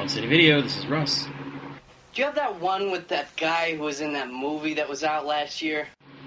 Emerald City Video. This is Russ. Do you have that one with that guy who was in that movie that was out last year?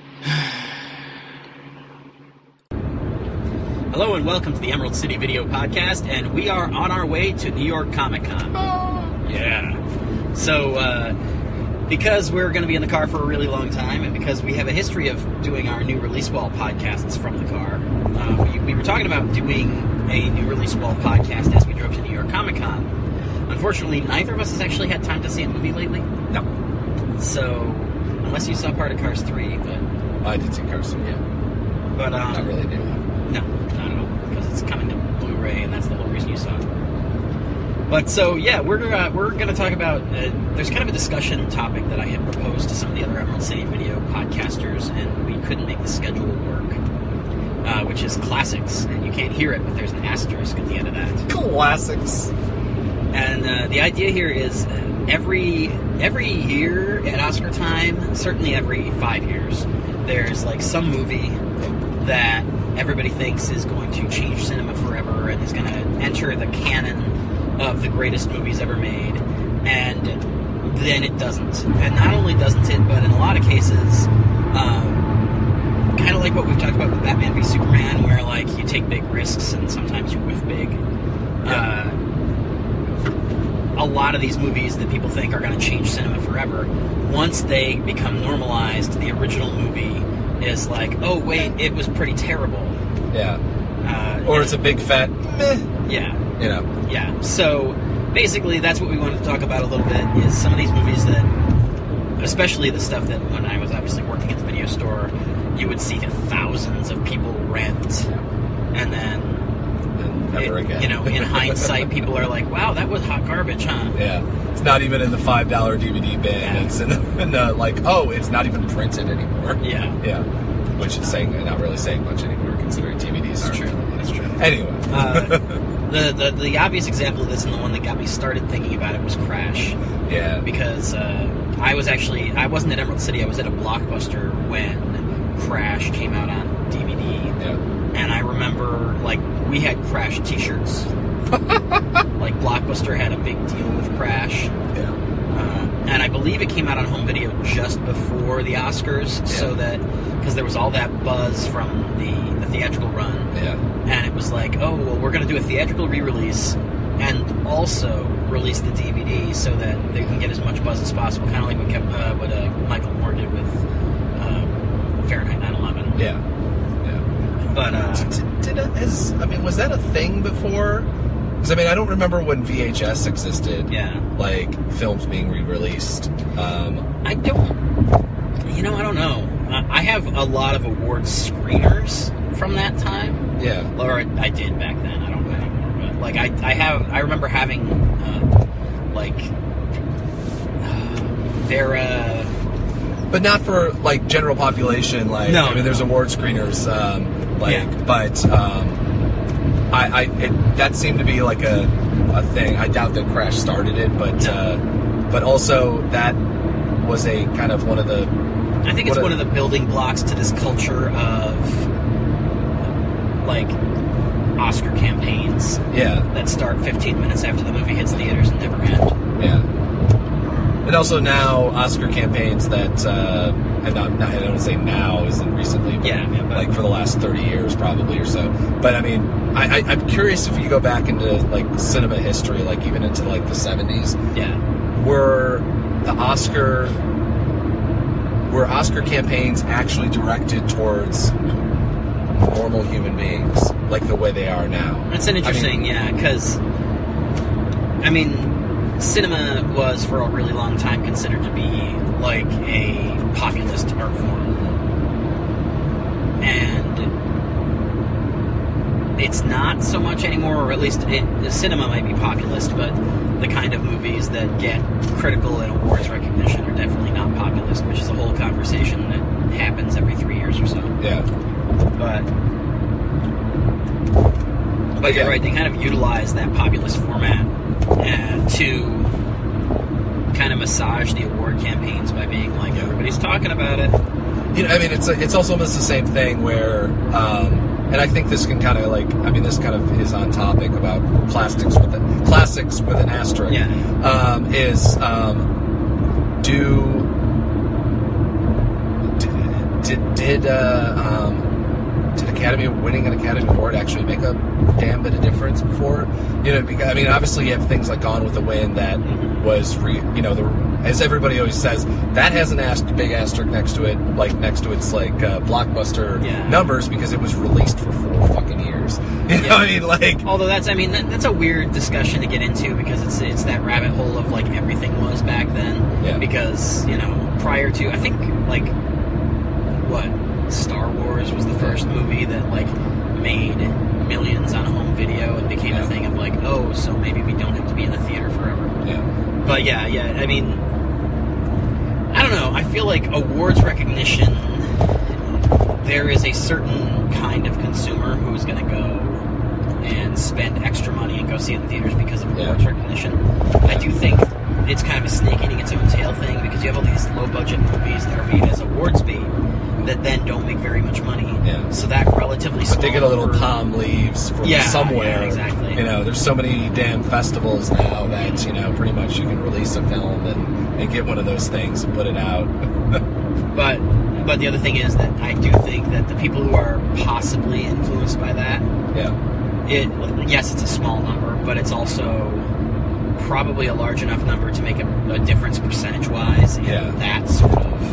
Hello and welcome to the Emerald City Video Podcast, and we are on our way to New York Comic Con. Oh. Yeah. So, because we're going to be in the car for a really long time, and because we have a history of doing our new Release Wall podcasts from the car, we were talking about doing a new Release Wall podcast as we drove to New York Comic Con. Unfortunately, neither of us has actually had time to see a movie lately. No. So, unless you saw part of Cars 3, but... I did see Cars 3, yeah. But, not really new. No, not at all, because it's coming to Blu-ray, and that's the whole reason you saw it. But, so, yeah, we're going to talk about... there's kind of a discussion topic that I had proposed to some of the other Emerald City Video podcasters, and we couldn't make the schedule work, which is classics. And you can't hear it, but there's an asterisk at the end of that. Classics. And the idea here is every year at Oscar time, certainly every 5 years, there's like some movie that everybody thinks is going to change cinema forever and is going to enter the canon of the greatest movies ever made. And then it doesn't. And not only doesn't it, but in a lot of cases, kind of like what we've talked about with Batman v Superman, where like you take big risks and sometimes you whiff big. Yeah. A lot of these movies that people think are going to change cinema forever, once they become normalized, the original movie is like, oh wait, it was pretty terrible. Yeah. Or it's a big fat meh. Yeah. You know. Yeah. So basically, that's what we wanted to talk about a little bit, is some of these movies that, especially the stuff that when I was obviously working at the video store, you would see thousands of people rent, and then never again. You know, in hindsight, people are like, wow, that was hot garbage, huh? Yeah. It's not even in the $5 DVD bin. Yeah. It's in the, like, oh, it's not even printed anymore. Yeah. Yeah. Which is not really saying much anymore, considering DVDs are. That's true. Anyway. The obvious example of this, and the one that got me started thinking about it, was Crash. Yeah. Because I wasn't at Emerald City, I was at a Blockbuster when Crash came out on DVD. Yeah. And I remember, like, we had Crash t-shirts. Like, Blockbuster had a big deal with Crash. Yeah. And I believe it came out on home video just before the Oscars, so that, because there was all that buzz from the theatrical run. Yeah. And it was like, oh, well, we're going to do a theatrical re-release and also release the DVD so that they can get as much buzz as possible, kind of like what Michael Moore did with Fahrenheit 9/11. Yeah. But, was that a thing before? Because, I don't remember when VHS existed. Yeah. Like, films being re-released. I don't know. I have a lot of awards screeners from that time. Yeah. Or I did back then. I don't know anymore. But, like, I remember having, Vera... But not for, like, general population, like... No. There's award screeners, But, that seemed to be, like, a thing. I doubt that Crash started it, but also that was a kind of one of the... I think it's one of the building blocks to this culture of, like, Oscar campaigns. Yeah. That start 15 minutes after the movie hits theaters and never end. Yeah. And also now, Oscar campaigns that, I don't say now, isn't recently, but like for the last 30 years probably or so. But I'm curious if you go back into like cinema history, like even into like the 70s. Yeah. Were Oscar campaigns actually directed towards normal human beings, like the way they are now? That's an interesting, because, cinema was for a really long time considered to be like a populist art form. And it's not so much anymore, or at least the cinema might be populist, but the kind of movies that get critical and awards recognition are definitely not populist, which is a whole conversation that happens every 3 years or so. Yeah. But you're right, they kind of utilize that populist format to kind of massage the award campaigns by being like, everybody's talking about it. It's also almost the same thing where and I think this can kind of like, I mean, this kind of is on topic about classics with an asterisk. Yeah. Did winning an Academy Award actually make a damn bit of difference before? Because, I mean, obviously you have things like Gone with the Wind that was, as everybody always says, that has an big asterisk next to it, like next to its like blockbuster numbers because it was released for 4 fucking years. You know what I mean? Like, although that's a weird discussion to get into because it's that rabbit hole of like everything was back then. Yeah. Because prior to, I think like Star Wars was the first movie that like made millions on home video and became a thing of like, oh, so maybe we don't have to be in the theater forever. Yeah. But I mean, I don't know. I feel like awards recognition, there is a certain kind of consumer who's going to go and spend extra money and go see it in theaters because of awards recognition. I do think it's kind of a snake eating its own tail thing because you have all these low budget movies that are made as awards bait that then don't make very much money. Yeah. So that relatively small. But they get a little palm leaves from somewhere. Yeah, exactly. There's so many damn festivals now that, pretty much you can release a film and get one of those things and put it out. But the other thing is that I do think that the people who are possibly influenced by that, yes, it's a small number, but it's also probably a large enough number to make a difference percentage-wise in that sort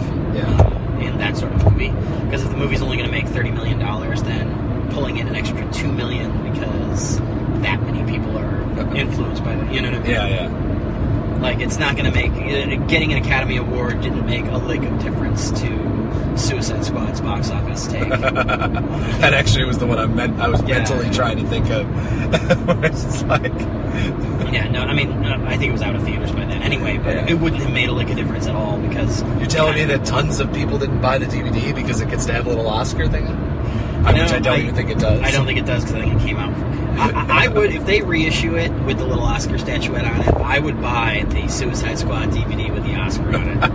of movie. Because if the movie's only going to make $30 million, then pulling in an extra $2 million because that many people are influenced by that. You know what I mean? Yeah. Like, it's not going to make... Getting an Academy Award didn't make a lick of difference to Suicide Squad's box office take. That actually was the one I was mentally trying to think of. It's just like... Yeah, no, I mean, I think it was out of theaters by then anyway, but it wouldn't have made a lick of difference at all because... You're telling me that tons of people didn't buy the DVD because it gets to have a little Oscar thing? Which I don't even think it does. I don't think it does because I think it came out... I would, if they reissue it with the little Oscar statuette on it, I would buy the Suicide Squad DVD with the Oscar on it.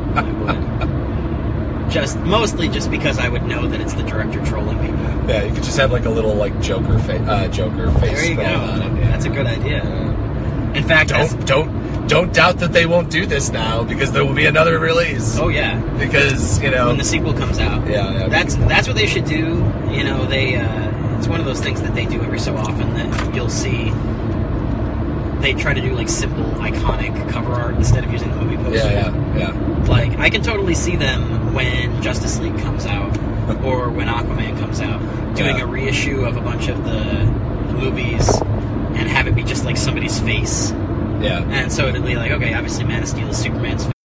I would. Mostly just because I would know that it's the director trolling people. Yeah, you could just have like a little like Joker face there you go. On it. Yeah. That's a good idea. In fact, don't doubt that they won't do this now because there will be another release. Oh yeah, because when the sequel comes out, that's what they should do. It's one of those things that they do every so often that you'll see. They try to do like simple, iconic cover art instead of using the movie posters. Yeah. Like I can totally see them when Justice League comes out or when Aquaman comes out, doing a reissue of a bunch of the movies and have it be just like somebody's face. Yeah. And so it'd be like, okay, obviously Man of Steel is Superman's face.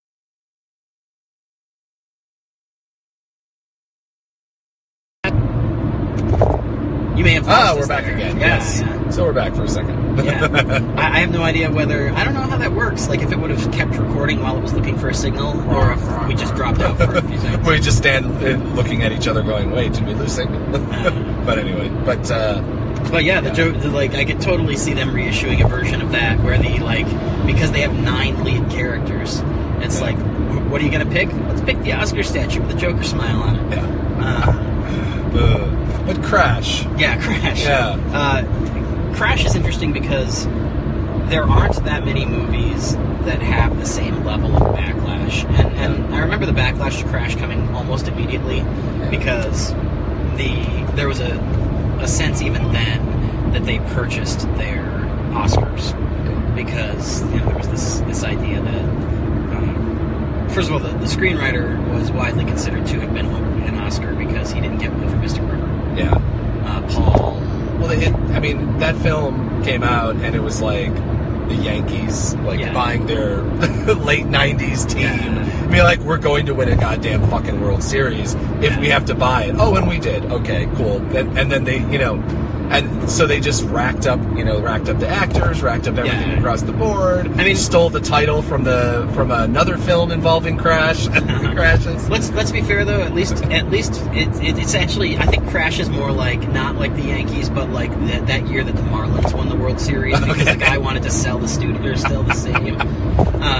You may have lost we're back there. again. Yeah, yes. Yeah. So we're back for a second. I have no idea I don't know how that works. Like if it would have kept recording while it was looking for a signal, or if we just dropped out for a few seconds. We just stand looking at each other going, wait, did we lose signal? But anyway, But yeah, the joke, I could totally see them reissuing a version of that where because they have 9 lead characters, it's like, what are you going to pick? Let's pick the Oscar statue with the Joker smile on it. Yeah. But Crash. Yeah, Crash. Yeah. Crash is interesting because there aren't that many movies that have the same level of backlash. And I remember the backlash to Crash coming almost immediately because there was a sense even then that they purchased their Oscars because there was this idea that first of all the screenwriter was widely considered to have been owed an Oscar because he didn't get one for Mystic River. Yeah. Paul. Well, that film came out and it was like the Yankees buying their late 90s team. Yeah. Be like, we're going to win a goddamn fucking World Series if we have to buy it. Oh, and we did. Okay, cool. And then they, and so they just racked up the actors, racked up everything across the board. I mean, stole the title from another film involving crashes. Let's be fair though. At least it's actually, I think Crash is more like not like the Yankees, but like that year that the Marlins won the World Series because the guy wanted to sell the studio or sell the stadium.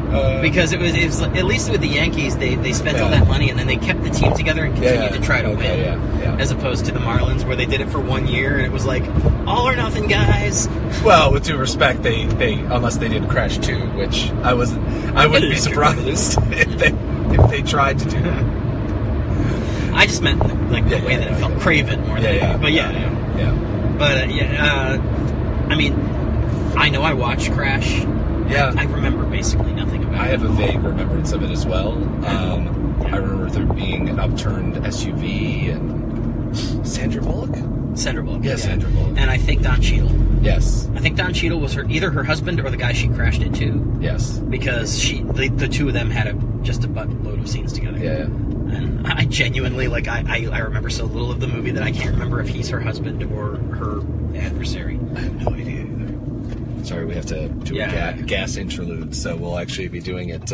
Because it was at least with the Yankees, they spent all that money and then they kept the team together and continued to try to win. As opposed to the Marlins, where they did it for 1 year and it was like all or nothing, guys. Well, with due respect, they unless they did Crash 2, which I wouldn't be surprised if they tried to do that. I just meant like the way that it felt craven more than but But I mean, I know I watched Crash. Yeah. I remember basically nothing about it. I have a vague remembrance of it as well. I remember there being an upturned SUV and Sandra Bullock? Sandra Bullock. Yeah, Sandra Bullock. And I think Don Cheadle. Yes. I think Don Cheadle was either her husband or the guy she crashed into. Yes. Because the two of them had just a buttload of scenes together. Yeah. And I genuinely, like, I remember so little of the movie that I can't remember if he's her husband or her adversary. I have no idea either. Sorry, we have to do a gas interlude, so we'll actually be doing it.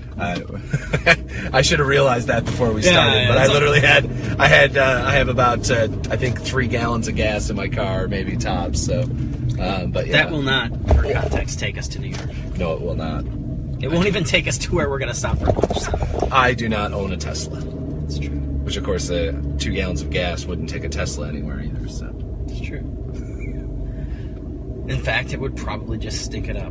I should have realized that before we started, but I literally I have about I think 3 gallons of gas in my car, maybe tops. So, but yeah, that will not, for context, take us to New York. No, it will not. It won't even take us to where we're going to stop for lunch. So. I do not own a Tesla. That's true. Which, of course, 2 gallons of gas wouldn't take a Tesla anywhere either. So it's true. In fact, it would probably just stink it up.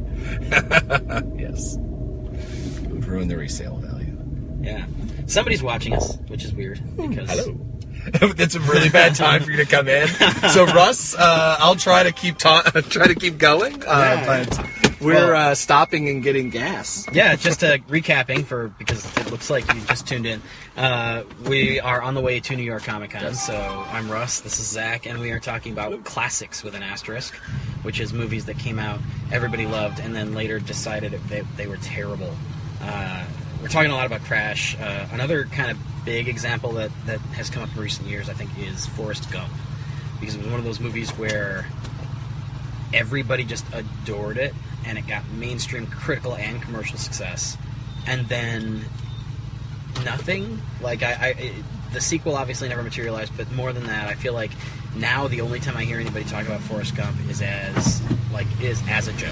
Yes. It would ruin the resale value. Yeah. Somebody's watching us, which is weird. Because hello. That's a really bad time for you to come in. So, Russ, I'll try to keep going, but we're stopping and getting gas. Yeah, just recapping because it looks like you just tuned in. We are on the way to New York Comic Con. Yes. So I'm Russ, this is Zach, and we are talking about classics with an asterisk, which is movies that came out, everybody loved, and then later decided they were terrible. We're talking a lot about Crash. Another kind of big example that has come up in recent years, I think, is Forrest Gump. Because it was one of those movies where everybody just adored it, and it got mainstream critical and commercial success. And then nothing. Like, the sequel obviously never materialized, but more than that, I feel like now the only time I hear anybody talk about Forrest Gump is as a joke.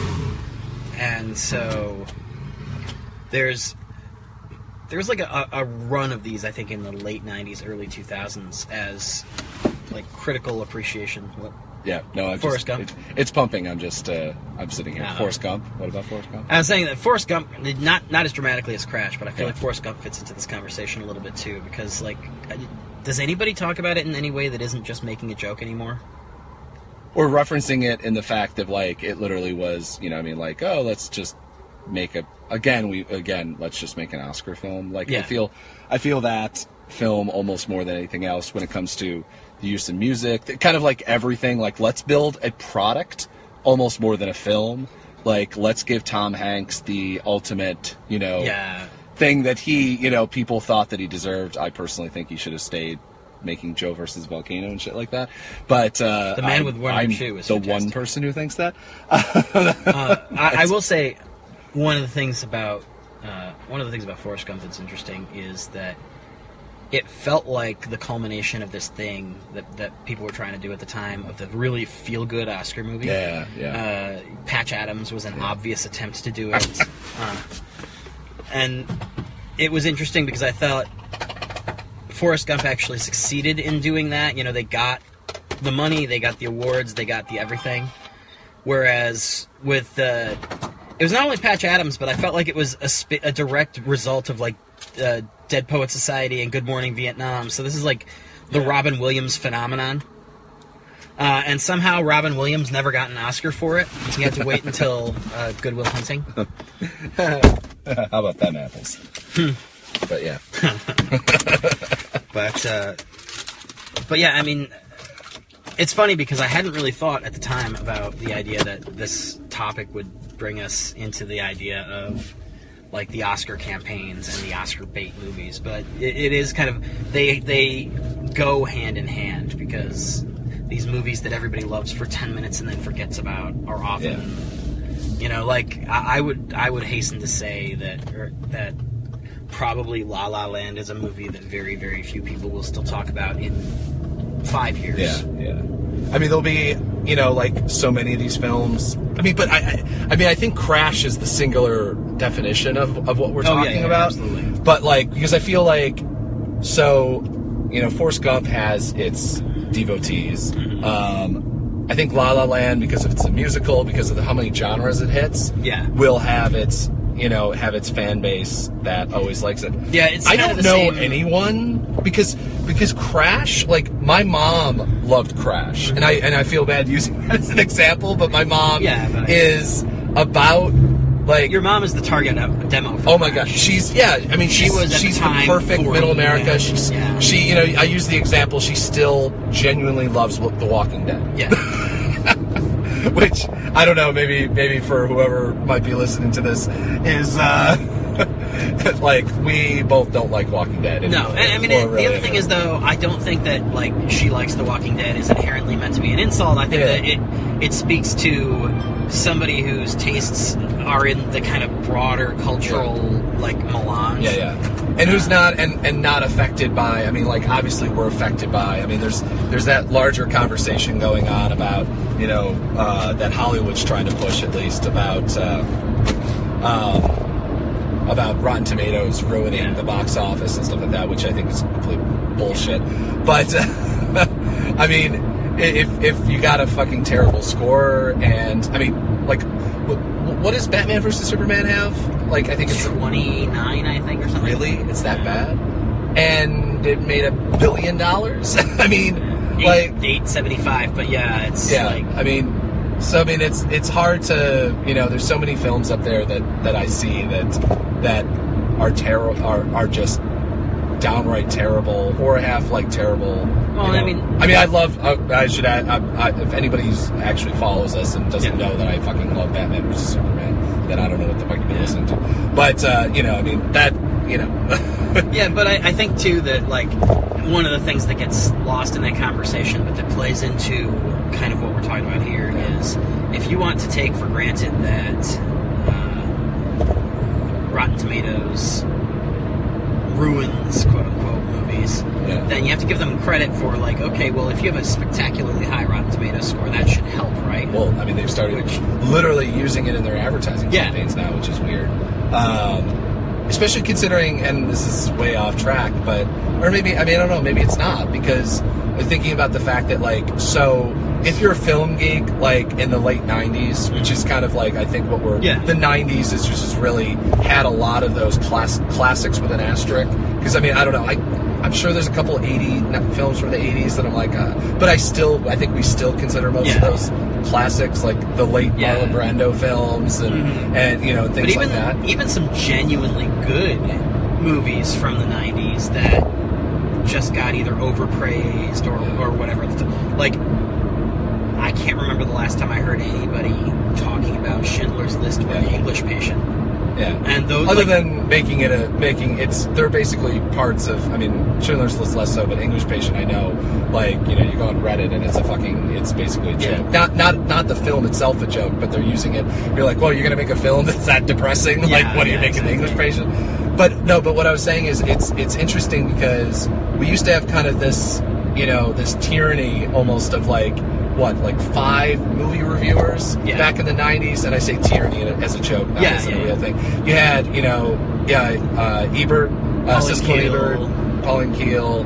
And so there's like a run of these, I think, in the late 90s, early 2000s as like critical appreciation. Yeah, no, Forrest Gump. It's pumping. I'm sitting here. Forrest Gump. What about Forrest Gump? I was saying that Forrest Gump, not as dramatically as Crash, but I feel like Forrest Gump fits into this conversation a little bit too, because like, does anybody talk about it in any way that isn't just making a joke anymore? Or referencing it in the fact of like it literally was, oh, let's just make let's just make an Oscar film. Like I feel that film almost more than anything else when it comes to the use of music, kind of like everything. Like, let's build a product almost more than a film. Like, let's give Tom Hanks the ultimate, thing that he, people thought that he deserved. I personally think he should have stayed making Joe versus Volcano and shit like that. But the man with one shoe is the fantastic. one person who thinks that. I will say one of the things about Forrest Gump that's interesting is that it felt like the culmination of this thing that people were trying to do at the time of the really feel-good Oscar movie. Yeah. Patch Adams was an obvious attempt to do it. And it was interesting because I thought Forrest Gump actually succeeded in doing that. They got the money, they got the awards, they got the everything. Whereas with it was not only Patch Adams, but I felt like it was a direct result of like Dead Poets Society and Good Morning Vietnam. So this is like the Robin Williams phenomenon. And somehow Robin Williams never got an Oscar for it. He had to wait until Good Will Hunting. How about them apples? But yeah. But yeah, I mean, it's funny because I hadn't really thought at the time about the idea that this topic would bring us into the idea of like the Oscar campaigns and the Oscar bait movies, but it is kind of they go hand in hand because these movies that everybody loves for 10 minutes and then forgets about are often, like I would hasten to say that probably La La Land is a movie that very, very few people will still talk about in 5 years. Yeah. I mean, there'll be, you know, like so many of these films. I mean, but I think Crash is the singular definition of what we're talking about. Absolutely. But like, because I feel like, so, you know, Forrest Gump has its devotees. I think La La Land, because if it's a musical, because of how many genres it hits, will have its, you know, have its fan base that always likes it. Yeah, it's I kind don't of the know same. anyone because Crash, like my mom loved Crash, and I feel bad using that as an example, but my mom is about like your mom is the target demo. For oh my god, she's I mean she's the perfect middle America. She you know, I use the example. She still genuinely loves The Walking Dead. Yeah. Which I don't know, maybe for whoever might be listening to this is like we both don't like Walking Dead. No, and I mean the other thing is though, I don't think that like she likes The Walking Dead is inherently meant to be an insult. I think that it speaks to somebody whose tastes are in the kind of broader cultural like melange. And who's not and not affected by, I mean, like obviously we're affected by, I mean there's that larger conversation going on about, you know, that Hollywood's trying to push at least about Rotten Tomatoes ruining the box office and stuff like that, which I think is complete bullshit. But I mean, if you got a fucking terrible score, and I mean, like, what does Batman vs Superman have? Like, I think it's 29, I think, or something. Really, it's that bad, and it made $1 billion. I mean, like 875, but it's like, I mean, so I mean, it's hard to, you know, there's so many films up there that I see that are are just downright terrible or half like terrible. Well, you know? I mean, I love. I should add. If anybody's actually follows us and doesn't know that I fucking love Batman vs Superman, then I don't know what the fuck you've been listening to. But you know, I mean that. You know. Yeah, but I think too that like one of the things that gets lost in that conversation, but that plays into kind of what we're talking about here is if you want to take for granted that Rotten Tomatoes ruins quote unquote movies, then you have to give them credit for like, okay, well if you have a spectacularly high Rotten Tomatoes score, that should help, right? Well, I mean they've started literally using it in their advertising campaigns now, which is weird. Especially considering, and this is way off track, but or maybe I don't know, maybe it's not, because I'm thinking about the fact that like, so if you're a film geek like in the late 90s, which is kind of like I think what we're the 90s is just really had a lot of those classics with an asterisk, because I mean I don't know, I'm sure there's a couple 80 films from the 80s that I'm like but I think we still consider most of those classics, like the late Marlon Brando films and you know, things like that. Even some genuinely good movies from the 90s that just got either overpraised or whatever. Like, I can't remember the last time I heard anybody talking about Schindler's List or The English Patient. Yeah, and those other than they're basically parts of. I mean, Schindler's List less so, but English Patient, I know. Like, you know, you go on Reddit and it's basically a joke. Not the film itself a joke, but they're using it. You're like, well, you're gonna make a film that's that depressing. Like, what are you making, The English Patient? But what I was saying is it's interesting because we used to have kind of this, you know, this tyranny almost of like 5 movie reviewers back in the 90s, and I say tyranny as a joke, not as a real thing. You had, you know, Ebert, Siskel Ebert, Pauline Kael,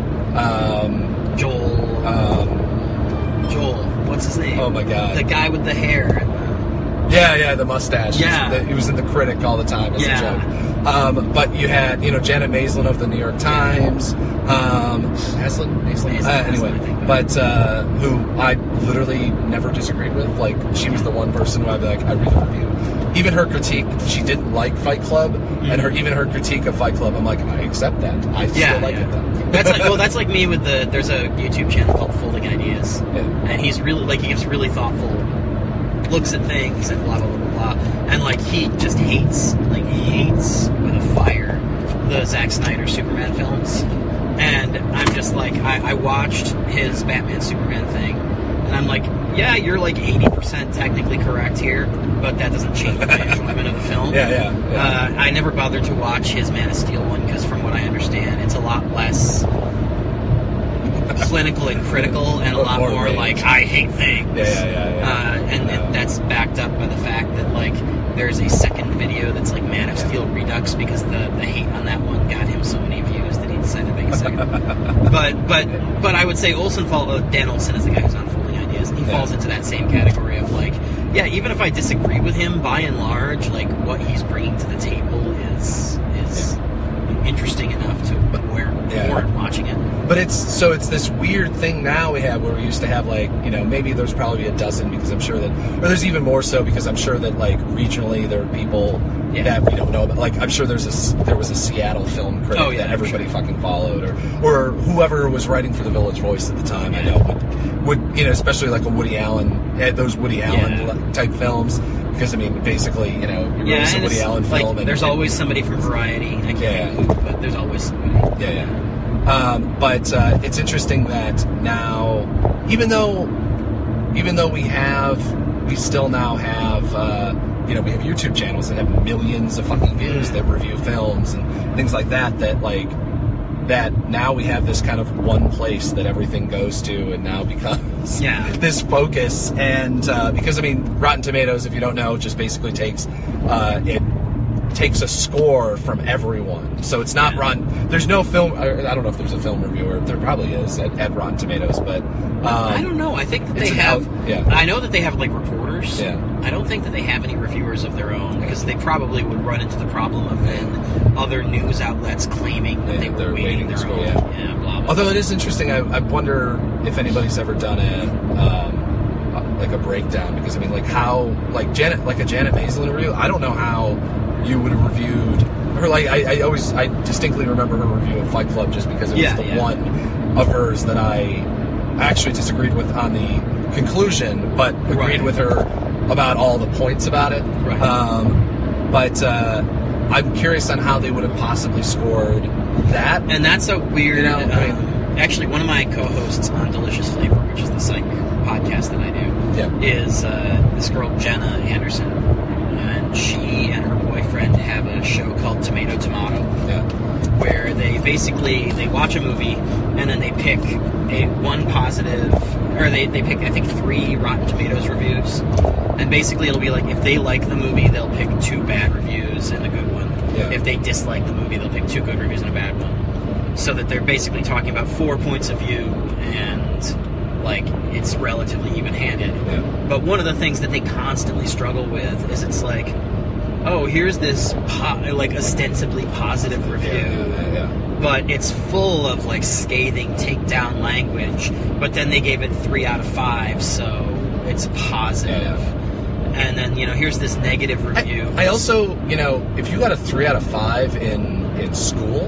Joel, what's his name? Oh my god, the guy with the hair. The mustache. He was in The Critic all the time as a joke. But you had, you know, Janet Maslin of the New York Times. Maslin? Anyway, but who I literally never disagreed with. Like, she was the one person who I'd be like, I read the review. Even her critique, she didn't like Fight Club, and her critique of Fight Club, I'm like, I accept that. I still like it though. That's like me with there's a YouTube channel called Folding Ideas, and he's really like, he gives really thoughtful looks at things and blah blah blah blah, and like he just hates with a fire the Zack Snyder Superman films, and I'm just like, I watched his Batman Superman thing, and I'm like, yeah, you're like 80% technically correct here, but that doesn't change my enjoyment of the film. I never bothered to watch his Man of Steel one because from what I understand, it's a lot less clinical and critical, and a lot more like I hate things. And that's backed up by the fact that like there's a second video that's like Man of Steel Redux, because the hate on that one got him so many views that he decided to make a second. but I would say Dan Olson is the guy who's on Folding Ideas. He falls into that same category of like, yeah, even if I disagree with him, by and large, like what he's bringing to the table is interesting enough to warrant watching it. But it's this weird thing now we have where we used to have like, you know, maybe there's probably a dozen, because I'm sure that, or there's even more so because I'm sure that like regionally there are people that we don't know about. Like I'm sure there was a Seattle film critic that everybody fucking followed, or whoever was writing for the Village Voice at the time. I know would you know, especially like a Woody Allen, those Woody Allen type films. Because, I mean, basically, you know, you release a Woody Allen film. Like, there's always somebody from Variety. I can't remember who, but there's always somebody. But it's interesting that now, even though we still now have, you know, we have YouTube channels that have millions of fucking views that review films and things like that, that now we have this kind of one place that everything goes to, and now becomes this focus. And because, I mean, Rotten Tomatoes, if you don't know, just basically takes a score from everyone. So it's not Rotten. There's no film. I don't know if there's a film reviewer. There probably is at Rotten Tomatoes, but I don't know. I think that they have. I know that they have like reporters. I don't think that they have any reviewers of their own, because they probably would run into the problem of then other news outlets claiming that they were waiting their own. Blah, blah. Although it is interesting, I wonder if anybody's ever done like a breakdown, because I mean, like how a Janet Maslin review. I don't know how you would have reviewed her. Like I distinctly remember her review of Fight Club, just because it was the one of hers that I actually disagreed with on the conclusion, but agreed with her about all the points about it. But I'm curious on how they would have possibly scored that. And that's a weird. You know, actually, one of my co-hosts on Delicious Flavor, which is the psych podcast that I do, is this girl Jenna Anderson, and she and her boyfriend have a show called Tomato Tomato, where they watch a movie and then they pick one positive, or they pick, I think, 3 Rotten Tomatoes reviews, and basically it'll be like, if they like the movie, they'll pick 2 bad reviews and a good one. If they dislike the movie, they'll pick 2 good reviews and a bad one. So that they're basically talking about 4 points of view, and like it's relatively even-handed. But one of the things that they constantly struggle with is it's like, oh, here's this like ostensibly positive review, but it's full of like scathing takedown language, but then they gave it 3 out of 5, so it's positive. And then, you know, here's this negative review. I also, you know, if you got a 3 out of 5 in school,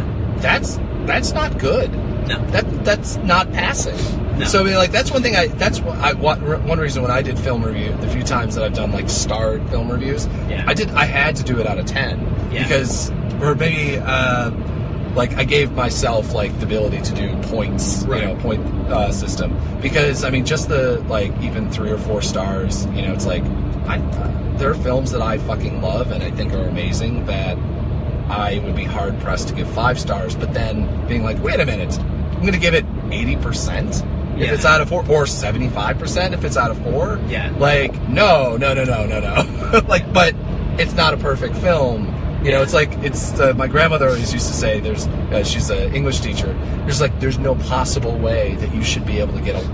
that's not good. No, that's not passing. No. So I mean, like, that's one thing. One reason when I did film review, the few times that I've done like starred film reviews, I had to do it out of 10 because, or maybe like I gave myself like the ability to do points, you know, point system, because I mean, just the like even 3 or 4 stars, you know, it's like there are films that I fucking love and I think are amazing that I would be hard pressed to give 5 stars, but then being like, wait a minute, I'm going to give it 80%. If it's out of 4, or 75% if it's out of 4. Like, no. Like, but it's not a perfect film. You know, it's like, it's, my grandmother always used to say, she's an English teacher, there's no possible way that you should be able to get a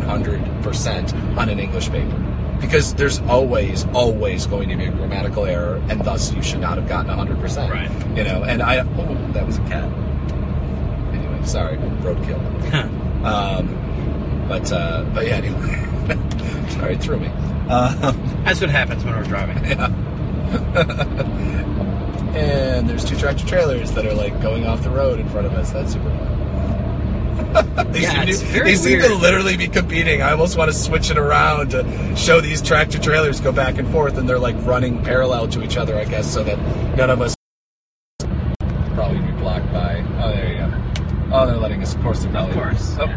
100% on an English paper. Because there's always going to be a grammatical error, and thus you should not have gotten 100%. Right. You know, and that was a cat. Anyway, sorry, roadkill. But yeah, anyway. Sorry, it threw me. That's what happens when we're driving. And there's 2 tractor trailers that are like going off the road in front of us. That's super fun. They seem to literally be competing. I almost want to switch it around to show these tractor trailers go back and forth, and they're like running parallel to each other, I guess, so that none of us probably be blocked by. Oh, there you go. Oh, they're letting us. Of course, they're probably. Of course. Oh,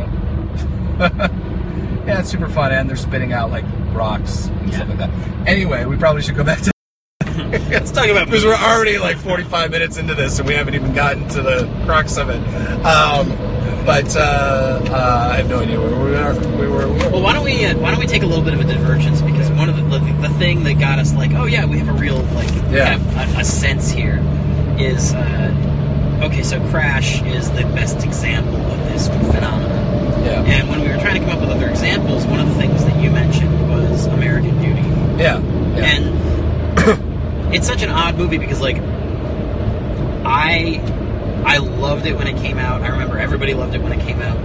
yeah, it's super fun, and they're spitting out like rocks and stuff like that. Anyway, we probably should go back to. Let's talk about, because we're already like 45 minutes into this and we haven't even gotten to the crux of it. But I have no idea where we were. Well, why don't we take a little bit of a divergence, because one of the thing that got us like, oh yeah, we have a real we have a sense here is okay. So Crash is the best example of this phenomenon. Yeah. And when we were trying to come up with other examples, one of the things that you mentioned was American Beauty. Yeah. And it's such an odd movie because like I loved it when it came out. I remember everybody loved it when it came out.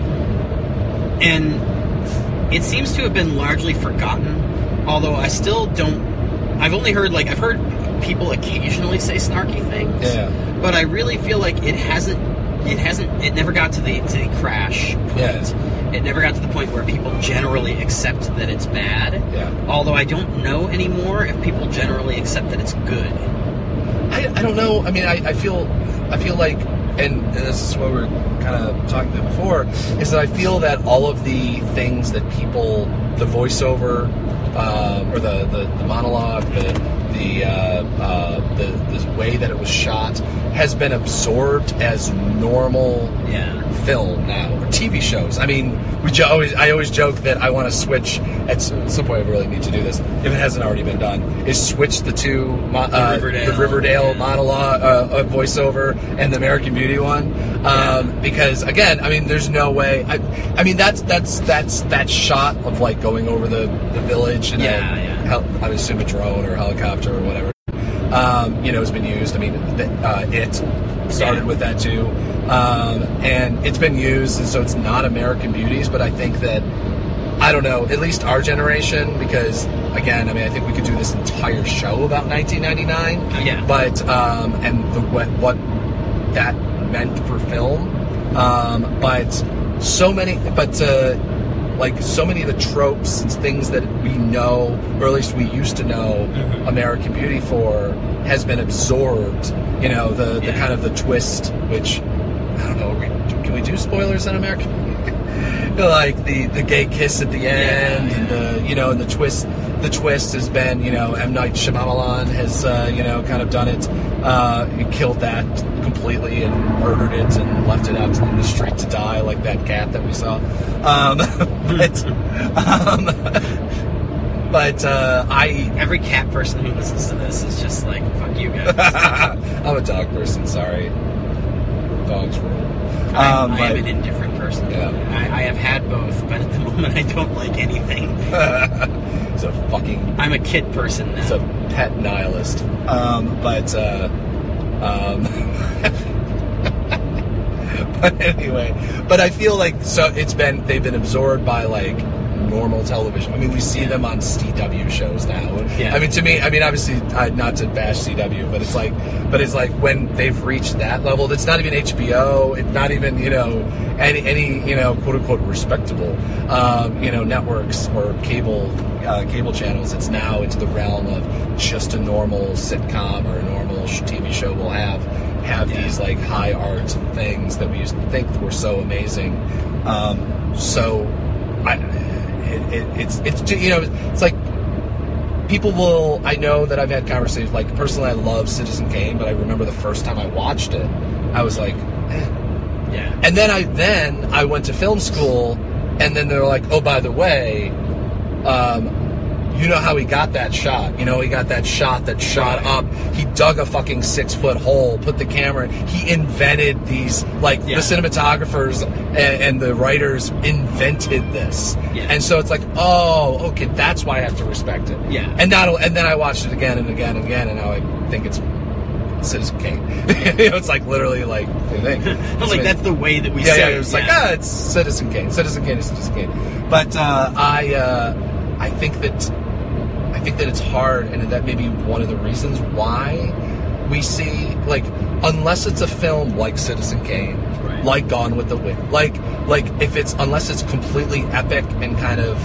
And it seems to have been largely forgotten, although I still don't... I've heard people occasionally say snarky things, but I really feel like it never got to the Crash point. Yeah. It never got to the point where people generally accept that it's bad. Yeah. Although I don't know anymore if people generally accept that it's good. I don't know. I mean, I feel like, and this is what we were kind of talking about before, is that I feel that all of the things that people, the voiceover, or the monologue, the way that it was shot, has been absorbed as normal film now, or TV shows. I mean, I always joke that I want to switch at some point. I really need to do this if it hasn't already been done. Is switch the two the Riverdale monologue voiceover and the American Beauty one, because again, I mean, there's no way. I mean, that's that shot of like going over the village and I would assume a drone or a helicopter or whatever. Has been used. I mean, it started with that too, and it's been used, and so it's not American Beauties. But I think that, I don't know, at least our generation, because again, I mean, I think we could do this entire show about 1999. Yeah. But and what that meant for film, but so many of the tropes and things that we know, or at least we used to know American Beauty for, has been absorbed. The kind of the twist, which, I don't know, can we do spoilers on American Beauty? Like the gay kiss at the end, and the twist. The twist has been, M. Night Shyamalan has, kind of done it. He killed that completely and murdered it and left it out in the street to die, like that cat that we saw. Every cat person who listens to this is just like, fuck you guys. I'm a dog person, sorry. Dogs rule. I'm an indifferent person. Yeah. I have had both, but at the moment I don't like anything. I'm a kid person now. It's a pet nihilist. But anyway, but I feel like they've been absorbed by like normal television. I mean, we see them on CW shows now. Yeah. I mean, to me, obviously, not to bash CW, but it's like when they've reached that level, it's not even HBO, it's not even, any quote unquote respectable, networks or cable channels. It's now into the realm of just a normal sitcom or a normal TV show will have these like high art things that we used to think were so amazing. It's like people will. I know that I've had conversations. Like personally, I love Citizen Kane, but I remember the first time I watched it, I was like, yeah. And then I went to film school, and then they're like, oh, by the way, you know how he got that shot? He got that shot that shot up. He dug a fucking 6-foot hole, put the camera in. He invented these, the cinematographers and the writers invented this. Yeah. And so it's like, oh, okay, that's why I have to respect it. Yeah. And then I watched it again and again and again, and now I think it's Citizen Kane. It's like literally like the thing. That's the way that we say it. It's like, it's Citizen Kane. Citizen Kane is Citizen Kane. But I think that it's hard, and that may be one of the reasons why we see, unless it's a film like Citizen Kane, right, like Gone with the Wind, unless it's completely epic and kind of,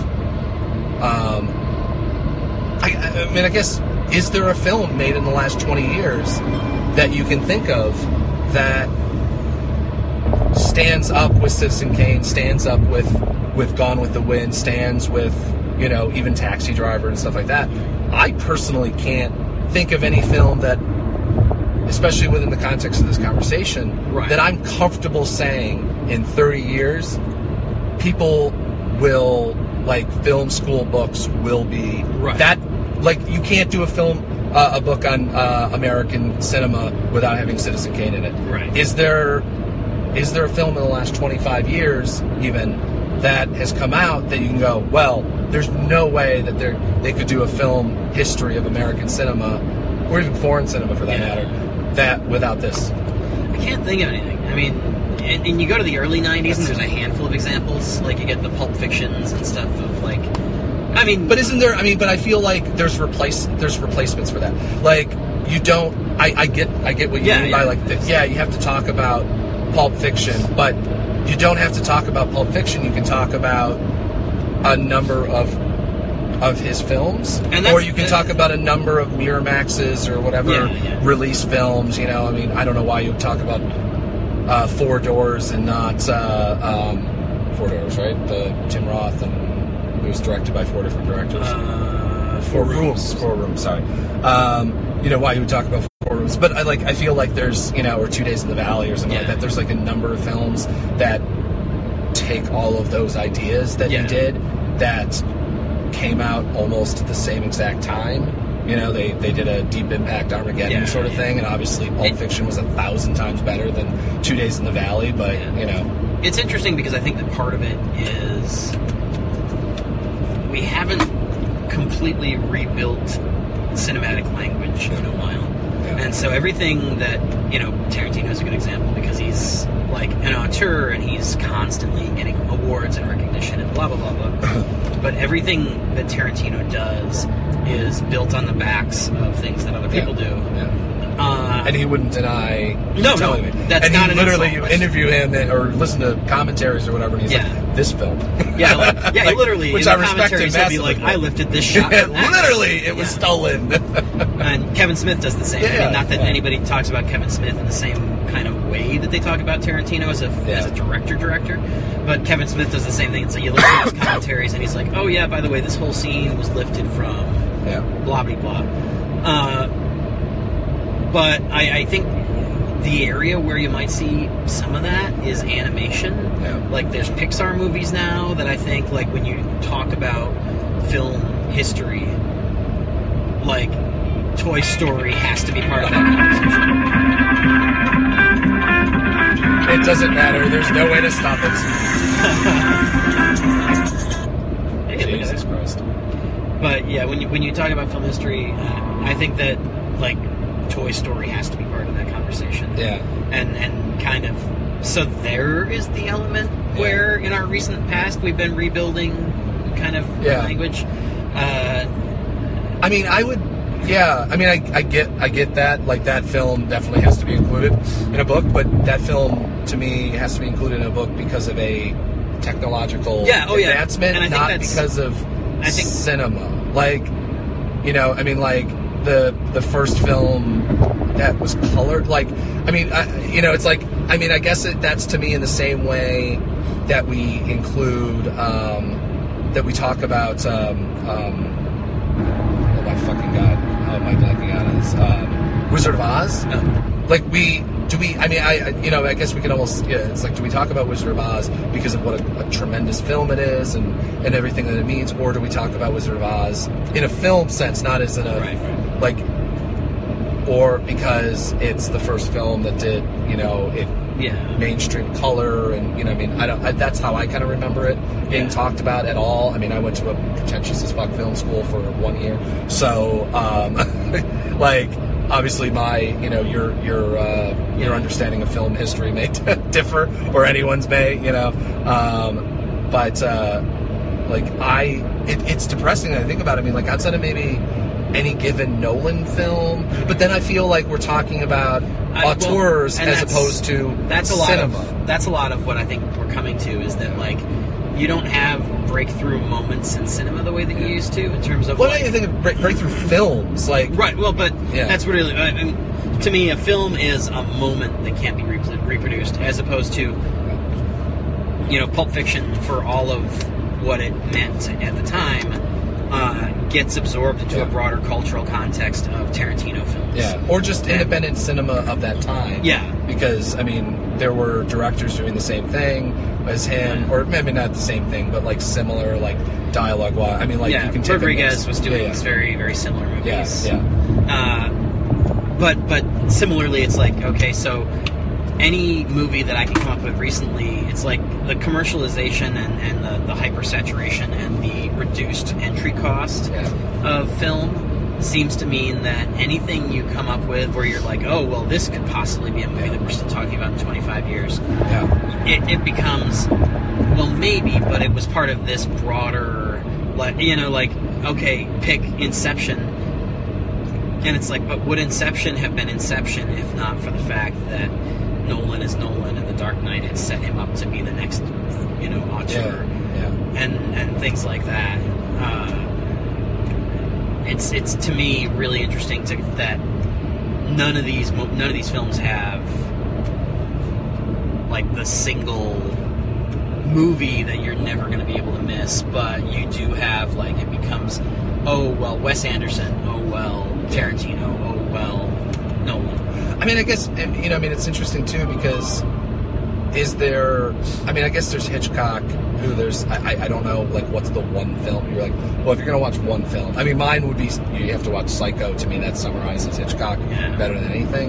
I guess, is there a film made in the last 20 years that you can think of that stands up with Citizen Kane, stands up with Gone with the Wind, stands with, even Taxi Driver and stuff like that? I personally can't think of any film that especially within the context of this conversation, Right. that I'm comfortable saying in 30 years, people will, like, film school books will be Right. that, like, you can't do a book on American cinema without having Citizen Kane in it. Right. Is there a film in the last 25 years even that has come out that you can go, well, there's no way that they could do a film history of American cinema, or even foreign cinema for that matter, that without this? I can't think of anything. I mean, and you go to the early 90s and there's a handful of examples. Like, you get the Pulp Fictions and stuff of, like... I mean... But isn't there... I mean, but I feel like there's replacements for that. Like, you don't... I get what you mean by, like... you have to talk about Pulp Fiction, but you don't have to talk about Pulp Fiction. You can talk about a number of his films, or you can talk about a number of Miramax's or whatever release films. You know, I mean, I don't know why you would talk about Four Doors and not Four Doors, right? The Tim Roth, and it was directed by 4 different directors. Four Rooms. Sorry. You know why you would talk about Four Rooms, but I feel like there's, you know, or 2 Days in the Valley or something like that. There's like a number of films that take all of those ideas that he did that came out almost at the same exact time. You know, they did a Deep Impact Armageddon sort of thing, and obviously Pulp Fiction was 1,000 times better than 2 Days in the Valley, but, you know. It's interesting because I think that part of it is we haven't completely rebuilt cinematic language in a while. Yeah. And so everything that, you know, Tarantino's a good example because he's like an auteur and he's constantly getting awards and recognition and blah, blah, blah, blah. But everything that Tarantino does is built on the backs of things that other people do. Yeah. And he wouldn't deny telling me. That's and not he literally, you interview him or listen to commentaries or whatever, and he's like, this film. Like, literally, which in I the respect commentaries, he'll be like, I lifted this shot. Literally, it was stolen. And Kevin Smith does the same. I mean, not that anybody talks about Kevin Smith in the same kind of way that they talk about Tarantino as a director, but Kevin Smith does the same thing. So you look at his commentaries, and he's like, oh yeah, by the way, this whole scene was lifted from blah, blah, blah. But I think the area where you might see some of that is animation. Yeah. Like, there's Pixar movies now that I think, like, when you talk about film history, like, Toy Story has to be part of that conversation. It doesn't matter. There's no way to stop it. Hey, Jesus Christ. But, yeah, when you talk about film history, I think that, like, Toy Story has to be part of that conversation. Yeah. And kind of... So there is the element where, in our recent past, we've been rebuilding kind of language. I mean, I would... Yeah, I mean, I get that. Like, that film definitely has to be included in a book, but that film, to me, has to be included in a book because of a technological advancement, and not because of cinema. Like, you know, I mean, like, the first film that was colored, like, I mean, you know, it's like, I mean, I guess that's to me in the same way that we include, that we talk about, oh my fucking God, how am I blanking out on this? Wizard of Oz? No. Like, I guess we could almost, it's like, do we talk about Wizard of Oz because of what a tremendous film it is and everything that it means, or do we talk about Wizard of Oz in a film sense, not as in a, like, or because it's the first film that did, you know, mainstream color, and, you know, I mean, that's how I kind of remember it being talked about at all. I mean, I went to a pretentious as fuck film school for 1 year, so, like, obviously my, you know, your understanding of film history may differ, or anyone's may, you know, but, like, it's depressing when I think about it. I mean, like, outside of maybe any given Nolan film, but then I feel like we're talking about auteurs as opposed to cinema. That's a lot of what I think we're coming to, is that, like, you don't have breakthrough moments in cinema the way that you used to, in terms of... What do you think of breakthrough films? Like, right, well, but that's really... to me, a film is a moment that can't be reproduced, as opposed to, you know, Pulp Fiction, for all of what it meant at the time, gets absorbed into a broader cultural context of Tarantino films. Yeah, or just independent cinema of that time. Yeah. Because, I mean, there were directors doing the same thing as him, or maybe not the same thing, but, like, similar, like, dialogue-wise. I mean, like, you can take Rodriguez was doing these very, very similar movies. Yeah. But similarly, it's like, okay, so any movie that I can come up with recently, it's like the commercialization and the hypersaturation and the reduced entry cost of film seems to mean that anything you come up with where you're like, oh, well, this could possibly be a movie that we're still talking about in 25 years, it becomes, well, maybe, but it was part of this broader, like, you know, like, okay, pick Inception. And it's like, but would Inception have been Inception if not for the fact that Nolan is Nolan and The Dark Knight had set him up to be the next, you know, auteur, and things like that. It's to me really interesting that none of these films have like the single movie that you're never going to be able to miss, but you do have, like, it becomes, oh well, Wes Anderson, oh well, Tarantino, oh well, Nolan. I mean, I guess, you know, I mean, it's interesting, too, because I guess there's Hitchcock, who I don't know, like, what's the one film you're like, well, if you're going to watch one film, I mean, mine would be, you have to watch Psycho. To me, that summarizes Hitchcock better than anything.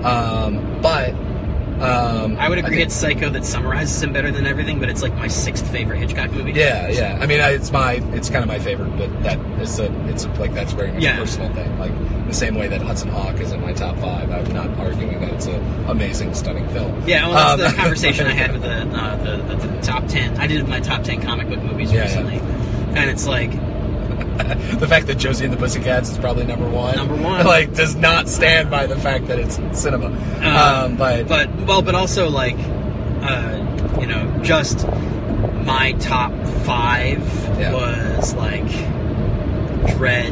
I would agree it's Psycho that summarizes him better than everything, but it's like my sixth favorite Hitchcock movie. Yeah. I mean, it's kind of my favorite, but that's very much a personal thing. Like the same way that Hudson Hawk is in my top 5. I'm not arguing that it's an amazing, stunning film. Yeah, well, that's the conversation I had with the top 10. I did my top 10 comic book movies recently, and it's like, the fact that Josie and the Pussycats is probably number one, like, does not stand by the fact that it's cinema. But also, like, you know, just my top 5 was like Dread,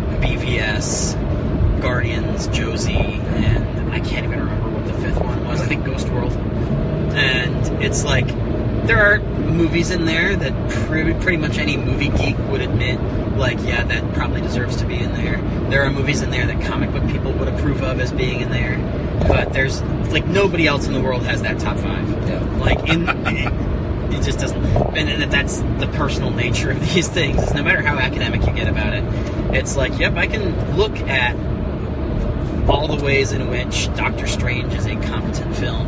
BVS, Guardians, Josie, and I can't even remember what the 5th one was. I think Ghost World. And it's like, there are movies in there that pretty much any movie geek would admit, like, yeah, that probably deserves to be in there. There are movies in there that comic book people would approve of as being in there, but there's, like, nobody else in the world has that top 5. Yeah. Like, it just doesn't, and that's the personal nature of these things. Is no matter how academic you get about it, it's like, yep, I can look at all the ways in which Doctor Strange is a competent film.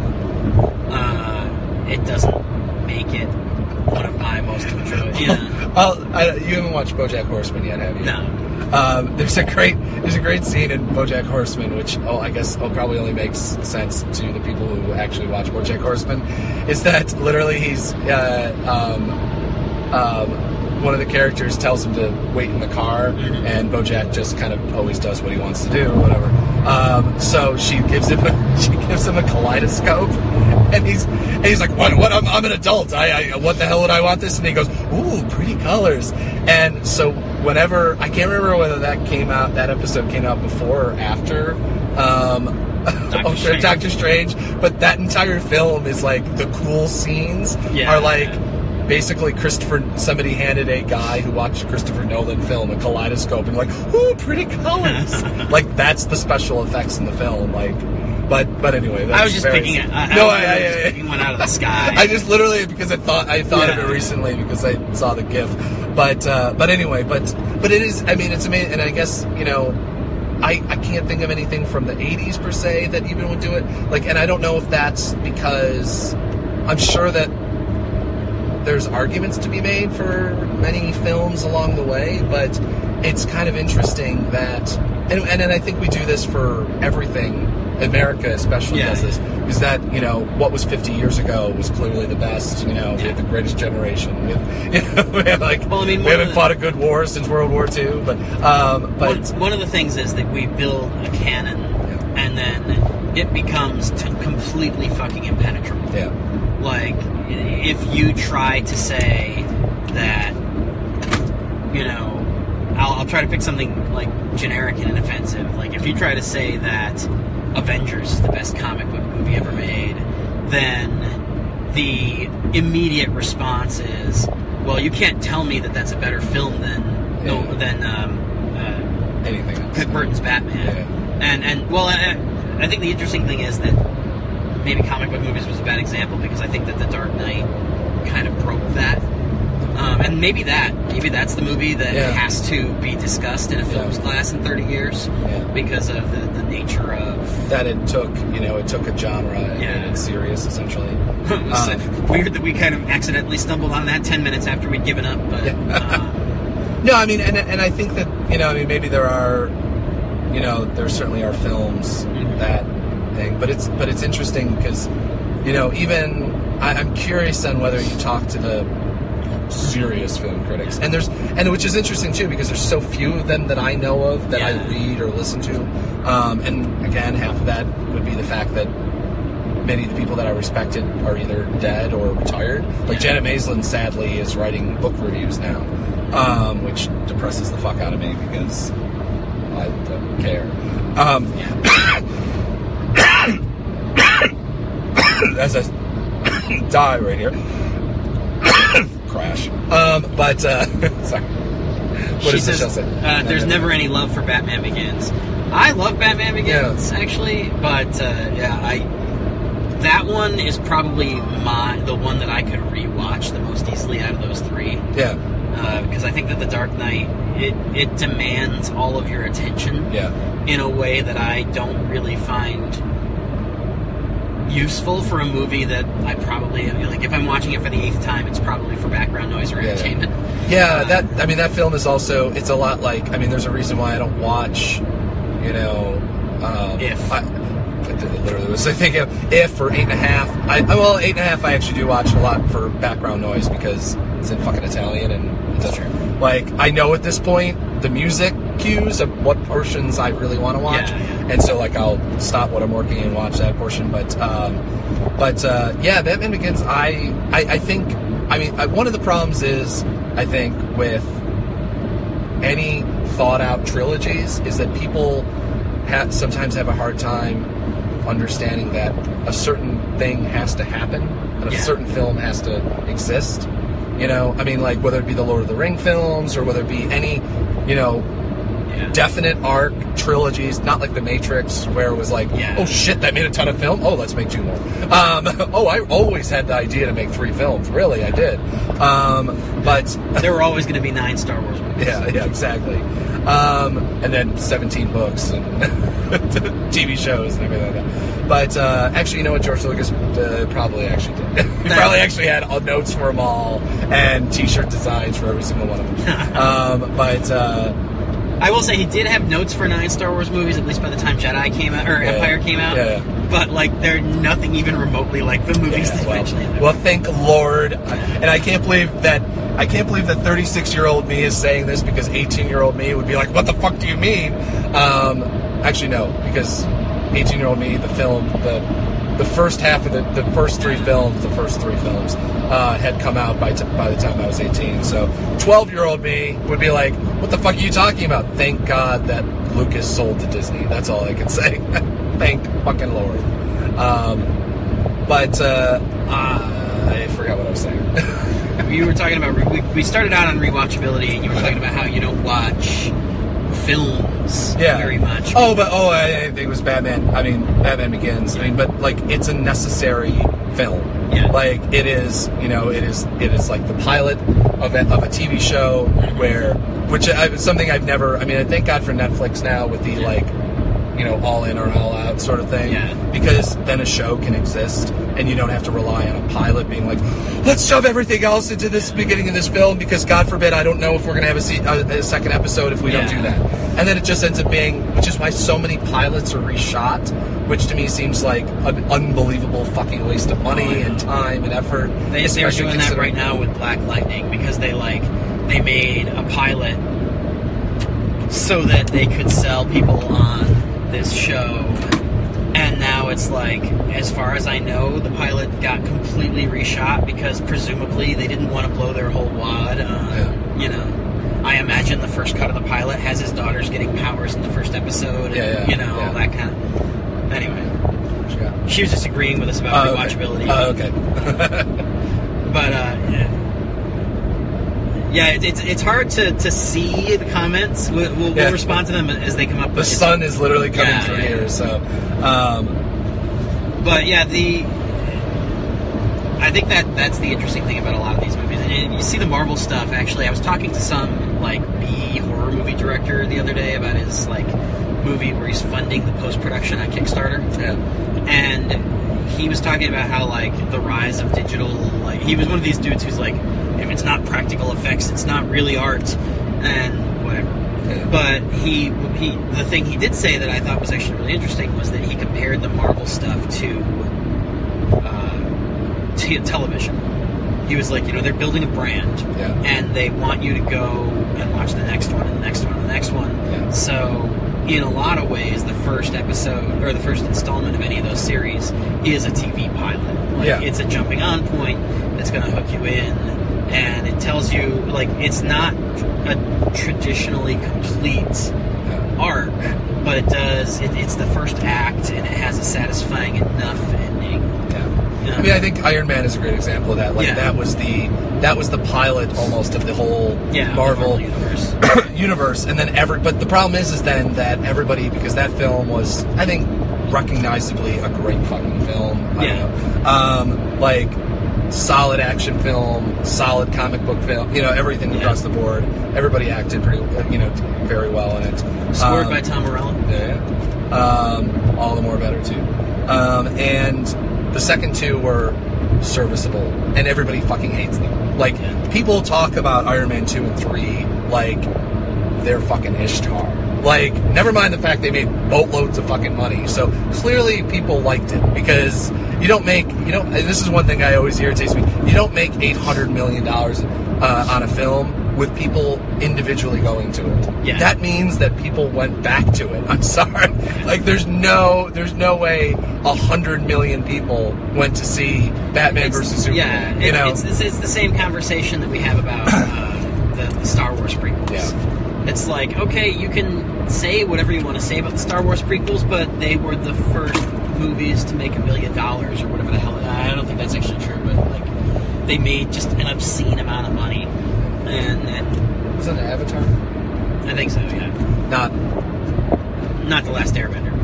It doesn't make it one of my most enjoyed. Well, you haven't watched BoJack Horseman yet, have you? No. There's a great scene in BoJack Horseman, which I guess probably only makes sense to the people who actually watch BoJack Horseman. Is that literally he's one of the characters tells him to wait in the car, and BoJack just kind of always does what he wants to do, or whatever. So she gives him a kaleidoscope, and he's like, what? I'm an adult. I what the hell would I want this? And he goes, ooh, pretty colors. And so whenever, I can't remember whether that episode came out before or after Doctor Strange, but that entire film is like, the cool scenes are like, basically somebody handed a guy who watched Christopher Nolan film a kaleidoscope and like, ooh, pretty colors. Like, that's the special effects in the film. Like, but anyway, that's I was just picking it. I picking one out of the sky. I just literally, because I thought of it recently because I saw the GIF. But anyway, but it is, I mean, it's amazing. And I guess, you know, I can't think of anything from the 80s per se that even would do it. Like, and I don't know if that's because I'm sure that there's arguments to be made for many films along the way, but it's kind of interesting that, and I think we do this for everything. America especially does this, is that, you know, what was 50 years ago was clearly the best. You know, we have the greatest generation. We haven't fought a good war since World War II. But one of the things is that we build a canon, and then it becomes completely fucking impenetrable. Yeah. Like, if you try to say that, you know, I'll try to pick something like generic and inoffensive. Like, if you try to say that Avengers is the best comic book movie ever made, then the immediate response is, well, you can't tell me that that's a better film than Burton's Batman. And well, I think the interesting thing is that maybe comic book movies was a bad example, because I think that The Dark Knight kind of broke that. And maybe that's the movie that has to be discussed in a films class in 30 years because of the nature of that. It took a genre and it's serious, essentially. Weird that we kind of accidentally stumbled on that 10 minutes after we'd given up, but no, I mean, and I think that, maybe there certainly are films that thing, but it's interesting because, even I'm curious on whether you talk to the serious film critics, and which is interesting too, because there's so few of them that I know of that I read or listen to, and again, half of that would be the fact that many of the people that I respected are either dead or retired. Like Janet Maslin, sadly, is writing book reviews now, which depresses the fuck out of me because I don't care. As I die right here. Crash. Sorry. What does Michelle say? There's never any love for Batman Begins. I love Batman Begins, actually, but that one is probably the one that I could rewatch the most easily out of those three. Yeah. Because I think that The Dark Knight, it demands all of your attention in a way that I don't really find useful for a movie that I probably, like, if I'm watching it for the 8th time, it's probably for background noise or entertainment. Yeah, that film is also, it's a lot like, there's a reason why I don't watch, literally was thinking If or 8.5. 8.5 I actually do watch a lot for background noise because it's in fucking Italian and it's like, I know at this point the music cues of what portions I really want to watch, and so like I'll stop what I'm working and watch that portion. But Batman Begins. I think one of the problems is, I think, with any thought out trilogies is that people sometimes have a hard time understanding that a certain thing has to happen and a certain film has to exist. Like whether it be the Lord of the Ring films or whether it be any, definite arc trilogies, not like The Matrix, where it was like, oh shit, that made a ton of film. Oh, let's make 2 more. I always had the idea to make 3 films. Really, I did. But there were always going to be 9 Star Wars movies. Yeah, exactly. And then 17 books and TV shows and everything like that. But actually, you know what? George Lucas probably actually did. He probably actually had notes for them all and T-shirt designs for every single one of them. I will say he did have notes for 9 Star Wars movies, at least by the time Jedi came out, or Empire came out. But like, they're nothing even remotely like the movies that eventually. Well, thank Lord. And I can't believe that 36-year-old me is saying this, because 18-year-old me would be like, "What the fuck do you mean?" Actually, no, because 18-year-old me, the film, the first half of the first three films had come out by the time I was 18. So 12-year-old me would be like, "What the fuck are you talking about?" Thank God that Lucas sold to Disney. That's all I can say. Thank fucking Lord. I forgot what I was saying. You were talking about, we started out on rewatchability, and you were talking about how you don't watch films very much. I think it was Batman. Batman Begins. But like, it's a necessary film. Yeah. Like, it is like the pilot of a TV show which something I've never. I thank God for Netflix now with the all in or all out sort of thing. Yeah. Because then a show can exist and you don't have to rely on a pilot being like, let's shove everything else into this beginning of this film because God forbid I don't know if we're going to have a second episode if we don't do that. And then it just ends up being, which is why so many pilots are reshot, which to me seems like an unbelievable fucking waste of money and time and effort. They're doing that right now with Black Lightning because they made a pilot so that they could sell people on this show, and now it's like, as far as I know, the pilot got completely reshot because presumably they didn't want to blow their whole wad. I imagine the first cut of the pilot has his daughters getting powers in the first episode, and, all that kind of. Anyway, she was just agreeing with us about rewatchability. Okay. But Yeah, it's hard to see the comments. We'll respond to them as they come up. The sun is literally coming through here, so. But yeah, I think that's the interesting thing about a lot of these movies. And you see the Marvel stuff. Actually, I was talking to some like B horror movie director the other day about his like movie where he's funding the post-production on Kickstarter. Yeah. And he was talking about how like the rise of digital. Like he was one of these dudes who's like, if it's not practical effects, it's not really art, and whatever. Yeah. But the thing he did say that I thought was actually really interesting was that he compared the Marvel stuff to television. He was like, they're building a brand, and they want you to go and watch the next one, and the next one, and the next one. Yeah. So, in a lot of ways, the first episode, or the first installment of any of those series is a TV pilot. Like, it's a jumping on point that's going to hook you in, and it tells you, like, it's not a traditionally complete arc, but it's the first act, and it has a satisfying enough ending. I mean, I think Iron Man is a great example of that. Like that was the pilot almost of the whole Marvel universe, and then but the problem is then that everybody, because that film was, I think, recognizably a great fucking film. Like solid action film, solid comic book film. Everything across the board. Everybody acted pretty, very well in it. Scored by Tom Morello. All the more better too. And the second two were serviceable, and everybody fucking hates them. Like, people talk about Iron Man 2 and 3 like they're fucking Ishtar. Like, never mind the fact they made boatloads of fucking money. So, clearly people liked it, because you don't make, and this is one thing I always irritates me, you don't make $800 million on a film with people individually going to it. Yeah. That means that people went back to it. I'm sorry. Like, there's no way 100 million people went to see Batman versus Superman. Yeah, it's the same conversation that we have about the Star Wars prequels. Yeah. It's like, okay, you can say whatever you want to say about the Star Wars prequels, but they were the first movies to make $1 million or whatever the hell. I don't think that's actually true, but like, they made just an obscene amount of money. And was that an Avatar? I think so, yeah. Not The Last Airbender.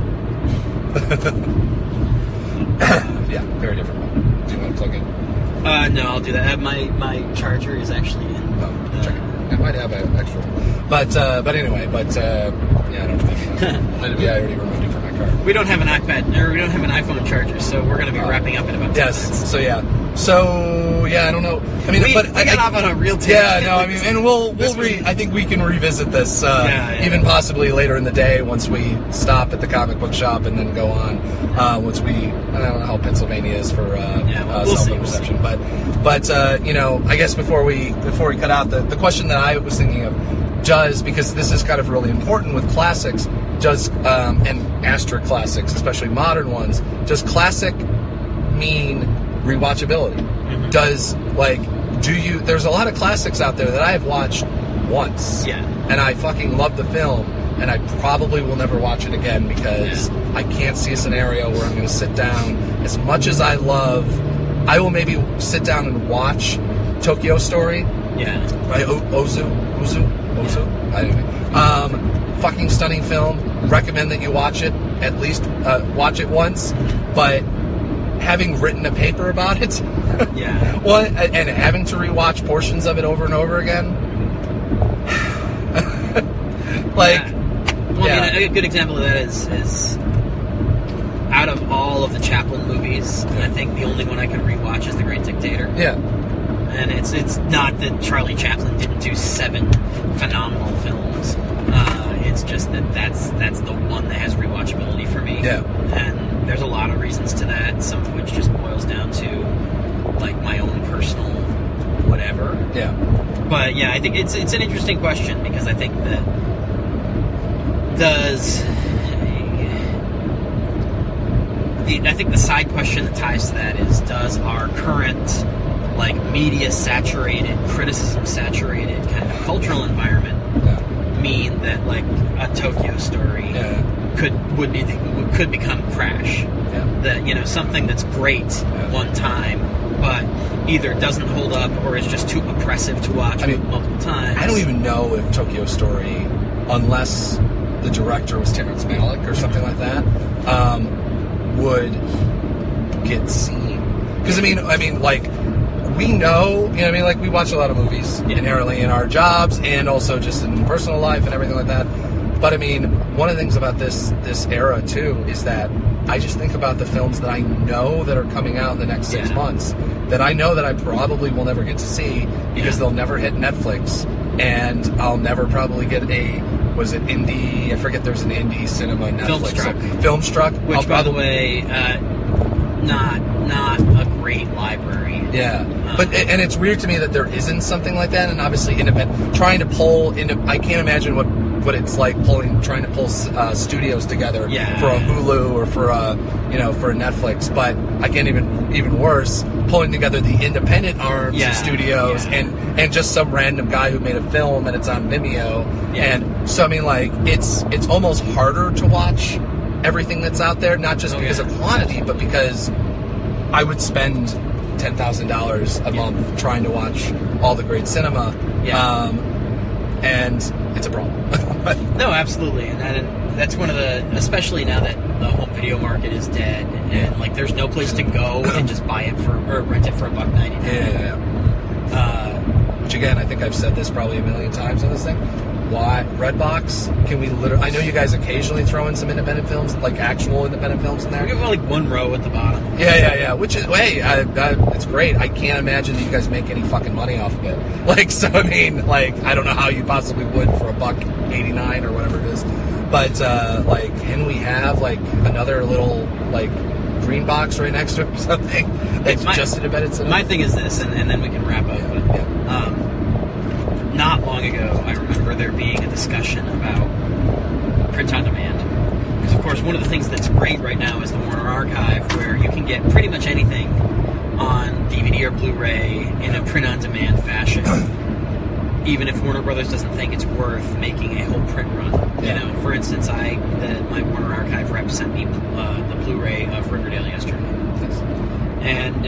Yeah, very different one. Do you want to plug in? No, I'll do that. My charger is actually in. Check it. I might have an extra one. But anyway, I don't think maybe I already removed it from my car. We don't have an iPad, or we don't have an iPhone charger, so we're going to be wrapping up in about 10 minutes. So I don't know. I mean, we got off on a real tangent. Yeah, no, I mean, and I think we can revisit this even possibly later in the day once we stop at the comic book shop and then go on. Once I don't know how Pennsylvania is for cell phone reception, but I guess before we cut out the question that I was thinking of, because this is kind of really important with classics, and asterisk classics, especially modern ones, does classic mean rewatchability? Mm-hmm. There's a lot of classics out there that I have watched once, and I fucking love the film, and I probably will never watch it again because I can't see a scenario where I'm going to sit down. As much as I will maybe sit down and watch Tokyo Story. Yeah. By Ozu. I don't know. Fucking stunning film. Recommend that you watch it. At least watch it once. But having written a paper about it, and having to rewatch portions of it over and over again, I mean, a good example of that is out of all of the Chaplin movies, I think the only one I can rewatch is The Great Dictator. Yeah. And it's not that Charlie Chaplin didn't do 7 phenomenal films. It's just that's the one that has rewatchability for me. Yeah. And there's a lot of reasons to that, some of which just boils down to like my own personal whatever. Yeah. But yeah, I think it's an interesting question, because I think that I think the side question that ties to that is, does our current like media saturated, criticism saturated kind of cultural environment mean that like a Tokyo Story could become Crash? That something that's great one time, but either doesn't hold up or is just too oppressive to watch multiple times. I don't even know if Tokyo Story, unless the director was Terrence Malick or something like that, would get seen. Because I mean, like, we know, you know what I mean? Like, we watch a lot of movies inherently in our jobs and also just in personal life and everything like that. But I mean, one of the things about this era too is that I just think about the films that I know that are coming out in the next 6 months that I know that I probably will never get to see because they'll never hit Netflix, and I'll never probably get was it indie? I forget. There's an indie cinema Netflix. Filmstruck. Which, by the way, not a great library. Yeah, but and it's weird to me that there isn't something like that. And obviously, trying to pull into, I can't imagine what it's like trying to pull studios together for a Hulu or for a Netflix. But I can't even worse, pulling together the independent arms of studios and just some random guy who made a film and it's on Vimeo. And so I mean, like, it's almost harder to watch everything that's out there, not just because of quantity, but because I would spend $10,000 a month trying to watch all the great cinema. And it's a problem. No, absolutely, and that's one of the, especially now that the home video market is dead, and like there's no place to go and just buy it or rent it for $1.99. Which again, I think I've said this probably a million times on this thing. Why Redbox? Can we literally? I know you guys occasionally throw in some independent films, like actual independent films in there. We have like one row at the bottom. Yeah. Which is, hey, it's great. I can't imagine that you guys make any fucking money off of it. Like, so I mean, like, I don't know how you possibly would for $1.89 or whatever it is. But like, can we have like another little like green box right next to it or something? That's just independent cinema. My thing is this, and then we can wrap up. Not long ago, I remember there being a discussion about print on demand. Because, of course, one of the things that's great right now is the Warner Archive, where you can get pretty much anything on DVD or Blu-ray in a print on demand fashion. Even if Warner Brothers doesn't think it's worth making a whole print run. You know, for instance, my Warner Archive rep sent me the Blu-ray of Riverdale yesterday. And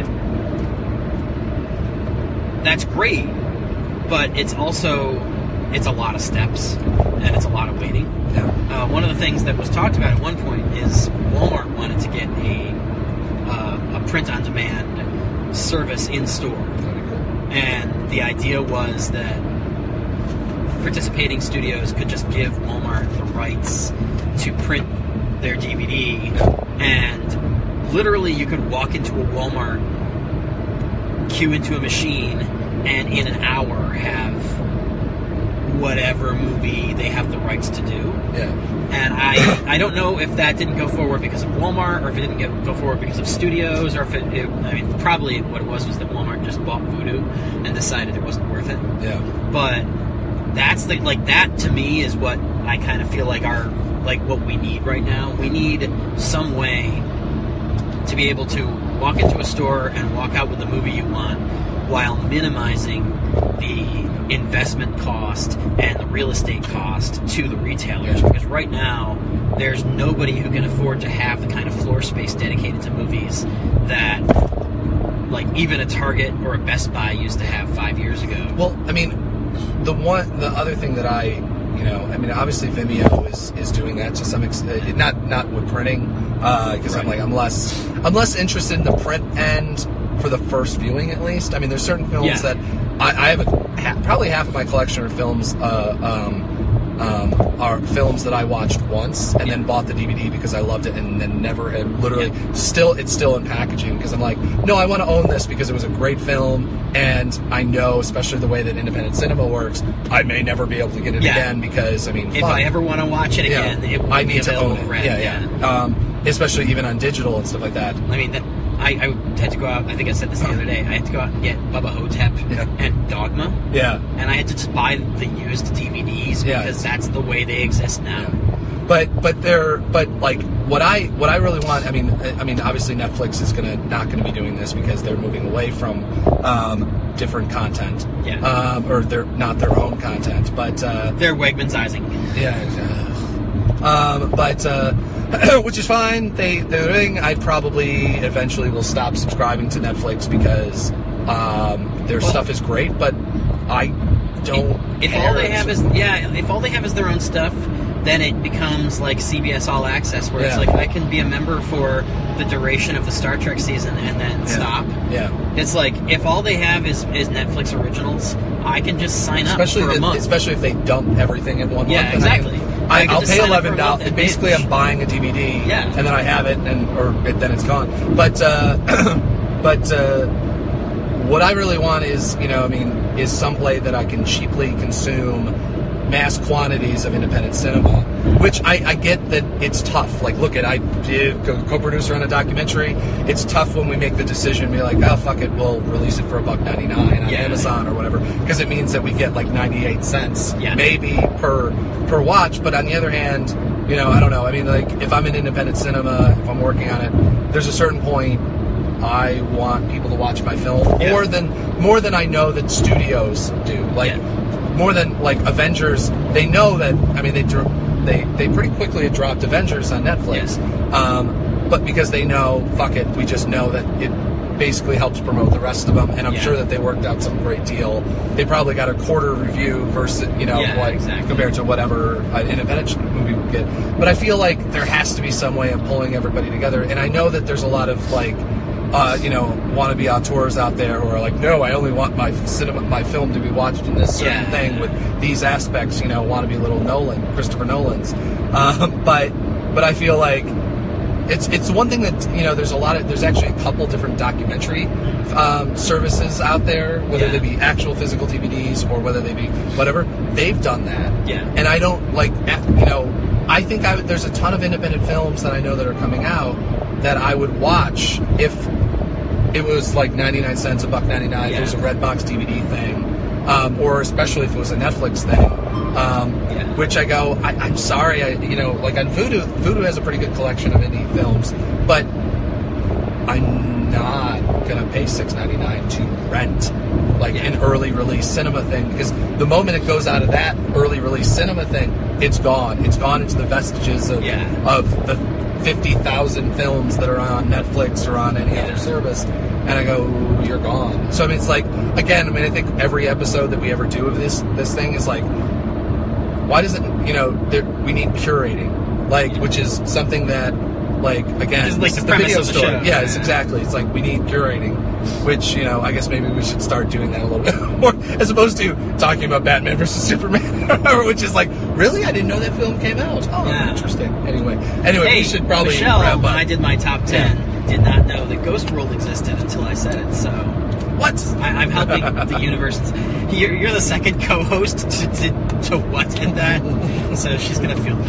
that's great. But it's a lot of steps, and it's a lot of waiting. One of the things that was talked about at one point is Walmart wanted to get a print-on-demand service in-store. And the idea was that participating studios could just give Walmart the rights to print their DVD, and literally you could walk into a Walmart, queue into a machine, and in an hour have whatever movie they have the rights to do. And I don't know if that didn't go forward because of Walmart, or if it didn't go forward because of studios, or if I mean, probably what it was that Walmart just bought Vudu and decided it wasn't worth it. But that's that to me is what I kind of feel like what we need right now. We need some way to be able to walk into a store and walk out with the movie you want, while minimizing the investment cost and the real estate cost to the retailers. Because right now, there's nobody who can afford to have the kind of floor space dedicated to movies that, like, even a Target or a Best Buy used to have 5 years ago. Well, I mean, the other thing that obviously Vimeo is doing that to some extent. Not with printing, because I'm less interested in the print end. For the first viewing, at least. I mean, there's certain films that I have probably half of my collection of films are films that I watched once and then bought the DVD because I loved it, and then never had literally it's still in packaging because I'm like, no, I want to own this because it was a great film, and I know, especially the way that independent cinema works, I may never be able to get it again because if I ever want to watch it again, I need to own it. Especially even on digital and stuff like that. I mean, I had to go out, I think I said this the other day, I had to go out and get Bubba Hotep and Dogma. And I had to just buy the used DVDs because that's the way they exist now. But like what I really want, I mean obviously Netflix is not gonna be doing this because they're moving away from different content. Or they're not their own content, but they're Wegmanizing. Which is fine. They're doing. I probably eventually will stop subscribing to Netflix because Their stuff is great, but I don't. If all they have is their own stuff, then it becomes like CBS All Access, where it's like I can be a member for the duration of the Star Trek season and then stop. Yeah. It's like if all they have is Netflix originals, I can just sign up for a month. Especially if they dump everything in one month. Yeah, exactly. I'll pay $11. Basically, I'm buying a DVD, and then I have it, then it's gone. But what I really want is, is some play that I can cheaply consume mass quantities of independent cinema, which I get that it's tough. Like, look, I did co-producer on a documentary. It's tough when we make the decision, be like, oh, fuck it, we'll release it for $1.99 on Amazon or whatever, because it means that we get like 98 cents maybe per watch. But on the other hand, I don't know. I mean, like, if I'm in independent cinema, if I'm working on it, there's a certain point I want people to watch my film more than I know that studios do. Like, more than like Avengers, they know that. I mean, they pretty quickly had dropped Avengers on Netflix, but because they know, fuck it, we just know that it basically helps promote the rest of them, and I'm sure that they worked out some great deal. They probably got a quarter review versus compared to whatever an independent movie would get. But I feel like there has to be some way of pulling everybody together, and I know that there's a lot of like. Wannabe auteurs out there who are like, no, I only want my film to be watched in this certain thing with these aspects, wannabe little Christopher Nolan's. But I feel like it's one thing that, there's actually a couple different documentary services out there, whether they be actual physical DVDs or whether they be whatever. They've done that. Yeah. And I don't I think there's a ton of independent films that I know that are coming out that I would watch if it was like 99 cents, $1.99, if it was a Redbox DVD thing, or especially if it was a Netflix thing, which I go, I'm sorry, like on Vudu has a pretty good collection of indie films, but I'm not going to pay $6.99 to rent like an early release cinema thing, because the moment it goes out of that early release cinema thing, it's gone. It's gone into the vestiges of the 50,000 films that are on Netflix or on any other service, and I go, you're gone. So I mean, it's like, again, I think every episode that we ever do of this thing is like, why doesn't we need curating, like, which is something that, like, again, it's like the premise video of the store. show. Yeah, it's exactly. It's like we need curating, which I guess maybe we should start doing that a little bit more, as opposed to talking about Batman versus Superman, which is like, really, I didn't know that film came out. Oh, interesting. Anyway, hey, we should probably Michelle, wrap up. when I did my top 10, did not know that Ghost World existed until I said it. So what? I'm helping the universe. You're the second co-host to what in that, so she's gonna feel.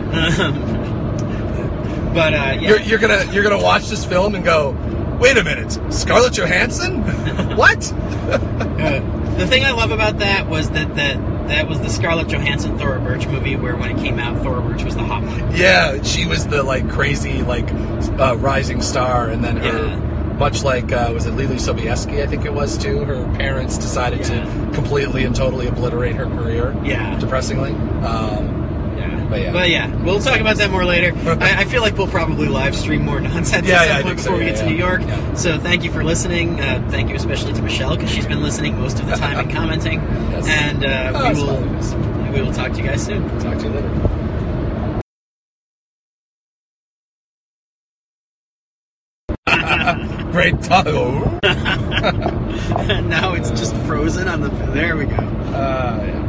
But you're gonna watch this film and go, wait a minute, Scarlett Johansson? What? The thing I love about that was that was the Scarlett Johansson Thora Birch movie, where when it came out, Thora Birch was the hot one. Yeah, she was the like crazy rising star, and then her, much like was it Lily Sobieski? I think it was too. Her parents decided to completely and totally obliterate her career. Yeah, depressingly. But we'll talk about that more later. I feel like we'll probably live stream more nonsense at some point before we get to New York. Yeah. So thank you for listening. Thank you especially to Michelle, because she's been listening most of the time and commenting. Yes. And we will talk to you guys soon. Talk to you later. Great talk. And now it's just frozen on the. There we go.